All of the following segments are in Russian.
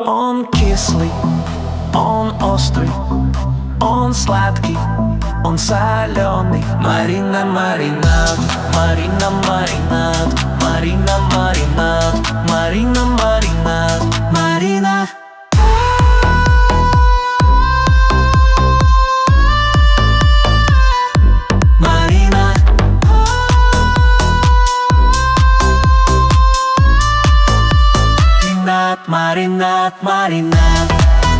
Он кислый, он острый, он сладкий, он соленый. Марина, маринад, Марина, маринад, Марина, маринад, Марина, маринад, Марина. Маринад, маринад.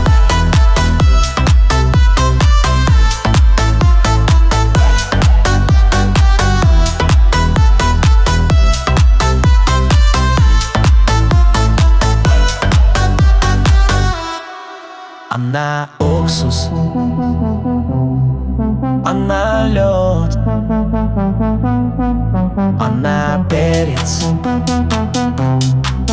Она уксус, она лед, она перец,